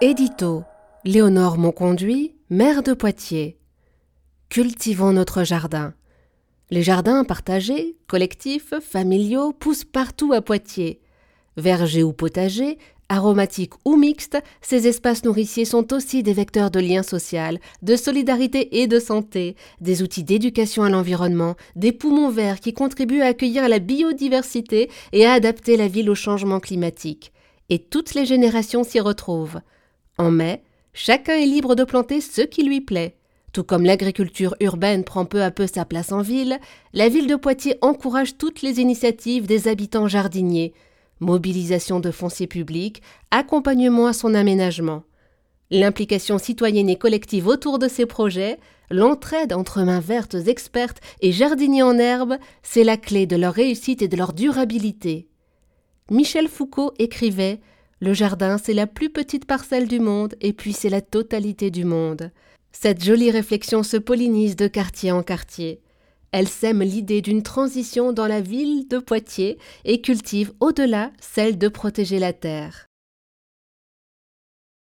Édito, Léonore Monconduit, maire de Poitiers. Cultivons notre jardin. Les jardins partagés, collectifs, familiaux poussent partout à Poitiers. Vergers ou potagers, aromatiques ou mixtes, ces espaces nourriciers sont aussi des vecteurs de lien social, de solidarité et de santé, des outils d'éducation à l'environnement, des poumons verts qui contribuent à accueillir la biodiversité et à adapter la ville au changement climatique. Et toutes les générations s'y retrouvent. En mai, chacun est libre de planter ce qui lui plaît. Tout comme l'agriculture urbaine prend peu à peu sa place en ville, la ville de Poitiers encourage toutes les initiatives des habitants jardiniers. Mobilisation de foncier public, accompagnement à son aménagement. L'implication citoyenne et collective autour de ces projets, l'entraide entre mains vertes expertes et jardiniers en herbe, c'est la clé de leur réussite et de leur durabilité. Michel Foucault écrivait « Le jardin, c'est la plus petite parcelle du monde et puis c'est la totalité du monde ». Cette jolie réflexion se pollinise de quartier en quartier. Elle sème l'idée d'une transition dans la ville de Poitiers et cultive au-delà celle de protéger la terre.